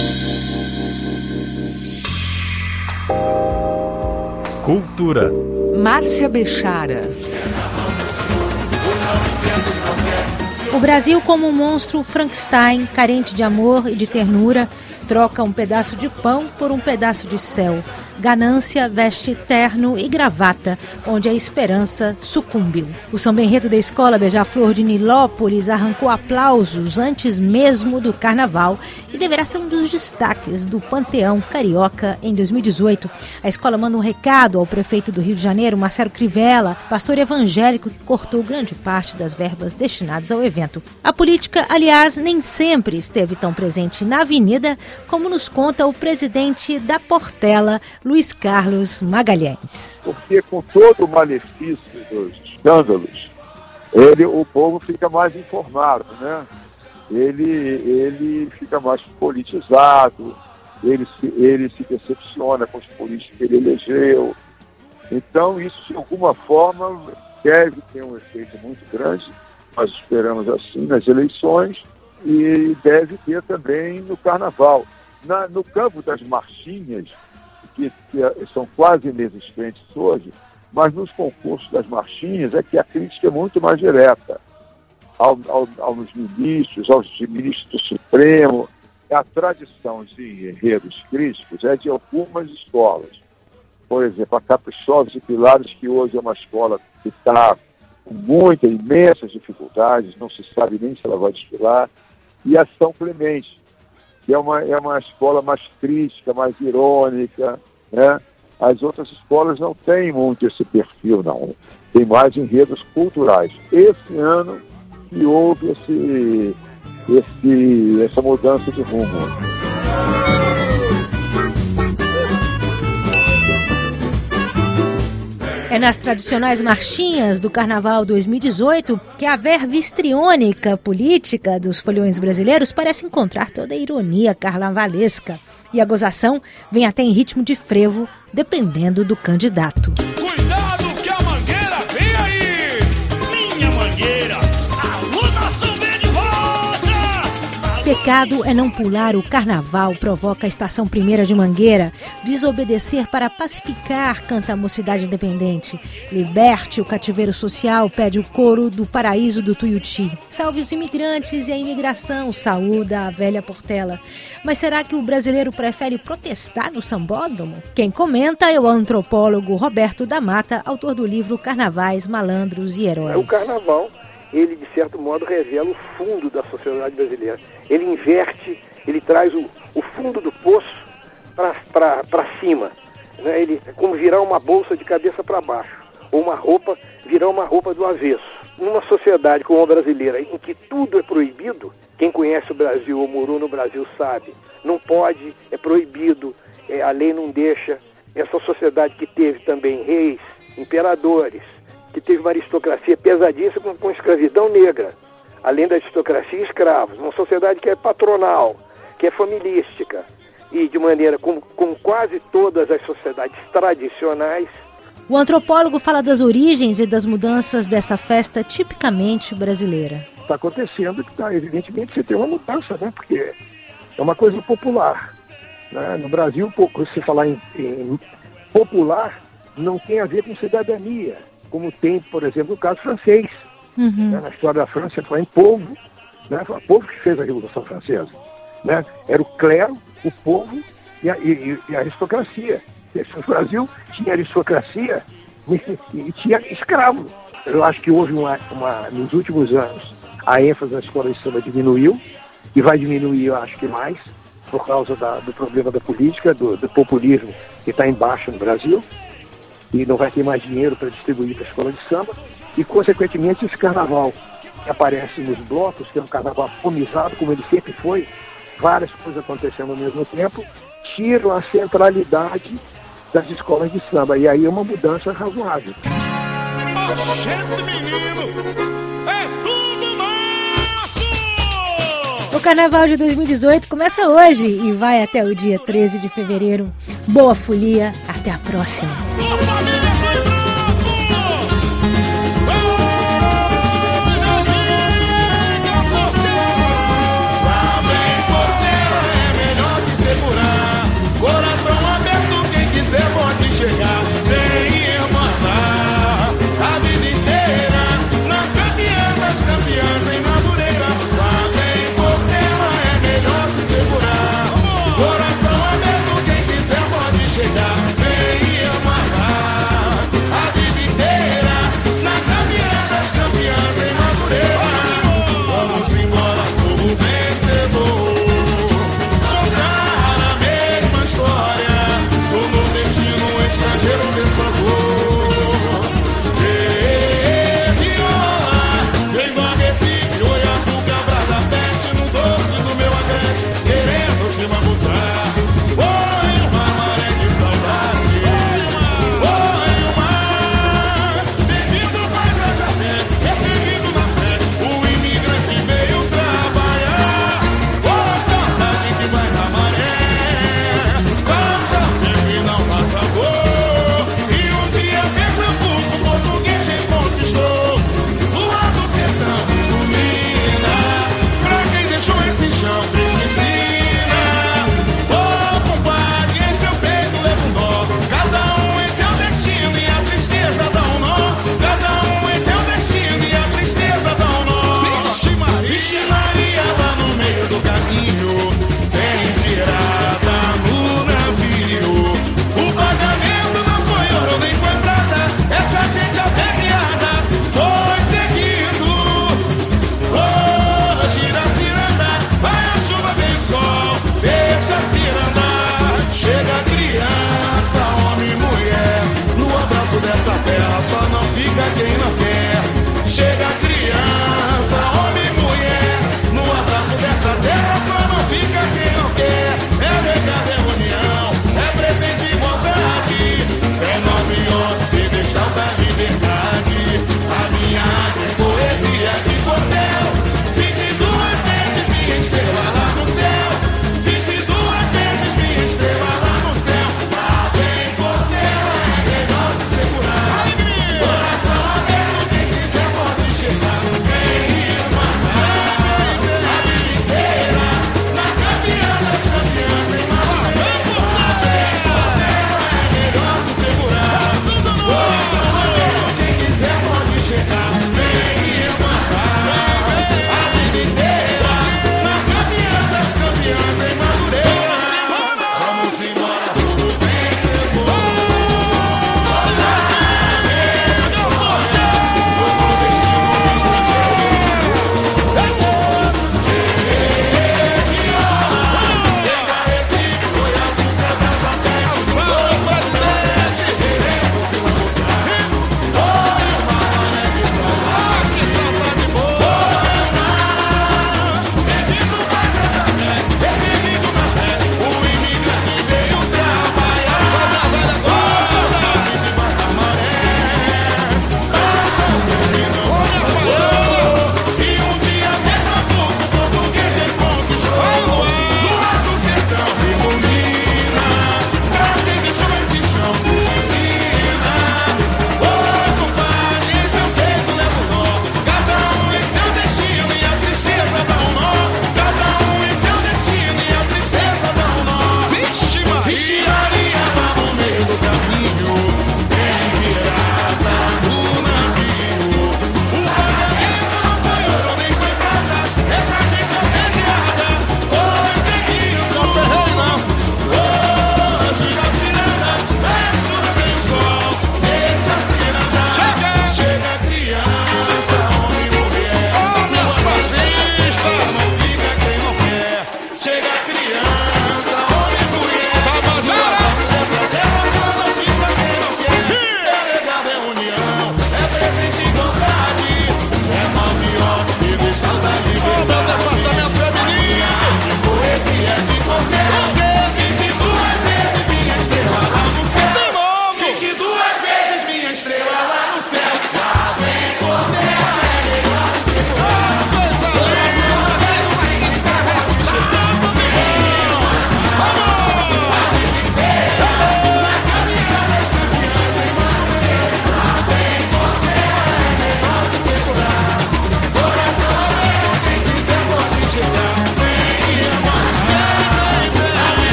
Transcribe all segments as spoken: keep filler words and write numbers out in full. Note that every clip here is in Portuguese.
Cultura. Márcia Bechara. O Brasil, como um monstro Frankenstein, carente de amor e de ternura, troca um pedaço de pão por um pedaço de céu. Ganância veste terno e gravata, onde a esperança sucumbiu. O samba enredo da escola Beija-Flor de Nilópolis arrancou aplausos antes mesmo do carnaval e deverá ser um dos destaques do Panteão Carioca em dois mil e dezoito. A escola manda um recado ao prefeito do Rio de Janeiro, Marcelo Crivella, pastor evangélico que cortou grande parte das verbas destinadas ao evento. A política, aliás, nem sempre esteve tão presente na avenida, como nos conta o presidente da Portela, Luiz Carlos Magalhães. Porque com todo o malefício dos escândalos, ele, o povo fica mais informado, né? Ele, ele fica mais politizado, ele se, ele se decepciona com os políticos que ele elegeu. Então, isso, de alguma forma, deve ter um efeito muito grande, nós esperamos assim, nas eleições, e deve ter também no Carnaval. Na, no campo das marchinhas, que, que são quase inexistentes hoje, mas nos concursos das marchinhas é que a crítica é muito mais direta ao, ao, aos ministros, aos ministros do Supremo. A tradição de enredos críticos é de algumas escolas. Por exemplo, a Caprichosos e Pilares, que hoje é uma escola que está com muitas, imensas dificuldades, não se sabe nem se ela vai desfilar, e a São Clemente, que é uma, é uma escola mais crítica, mais irônica, né? As outras escolas não têm muito esse perfil, não. Tem mais enredos culturais. Esse ano que houve esse, esse, essa mudança de rumo. É nas tradicionais marchinhas do Carnaval dois mil e dezoito que a verve histriônica política dos foliões brasileiros parece encontrar toda a ironia carnavalesca. E a gozação vem até em ritmo de frevo, dependendo do candidato. Cuidado que a mangueira vem aí! Minha mangueira, alô nação verde rosa! Pecado é não pular o carnaval, provoca a Estação Primeira de Mangueira. Desobedecer para pacificar, canta a Mocidade Independente. Liberte o cativeiro social, pede o coro do paraíso do Tuiuti. Salve os imigrantes e a imigração, saúda a velha Portela. Mas será que o brasileiro prefere protestar no sambódromo? Quem comenta é o antropólogo Roberto da Mata, autor do livro Carnavais, Malandros e Heróis. O carnaval, ele de certo modo revela o fundo da sociedade brasileira. Ele inverte, ele traz o, o fundo do poço para cima. Né? Ele é como virar uma bolsa de cabeça para baixo, ou uma roupa, virar uma roupa do avesso. Numa sociedade como a brasileira, em que tudo é proibido, quem conhece o Brasil ou morou no Brasil sabe, não pode, é proibido, é, a lei não deixa. Essa sociedade que teve também reis, imperadores, que teve uma aristocracia pesadíssima com, com escravidão negra, além da aristocracia, escravos. Uma sociedade que é patronal, que é familistica, e de maneira como, como quase todas as sociedades tradicionais. O antropólogo fala das origens e das mudanças dessa festa tipicamente brasileira. Está acontecendo que, tá, evidentemente, você tem uma mudança, né? Porque é uma coisa popular. Né? No Brasil, se falar em, em popular, não tem a ver com cidadania, como tem, por exemplo, o caso francês. Uhum. Né? Na história da França, foi em povo, né? Foi o povo que fez a Revolução Francesa. Né? Era o clero, o povo e a, e, e a aristocracia. No Brasil tinha aristocracia e, e tinha escravo. Eu acho que houve uma, uma, nos últimos anos, a ênfase na escola de samba diminuiu, e vai diminuir, eu acho que mais, por causa da, do problema da política, do, do populismo que está embaixo no Brasil, e não vai ter mais dinheiro para distribuir para a escola de samba, e, consequentemente, esse carnaval que aparece nos blocos, que é um carnaval fomizado, como ele sempre foi, várias coisas acontecendo ao mesmo tempo, tiram a centralidade das escolas de samba, e aí é uma mudança razoável. Gente, menino, é tudo nosso! O Carnaval de dois mil e dezoito começa hoje e vai até o dia treze de fevereiro. Boa folia, até a próxima! Lá vem Portela, é melhor se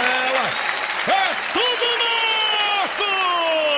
É tudo nosso!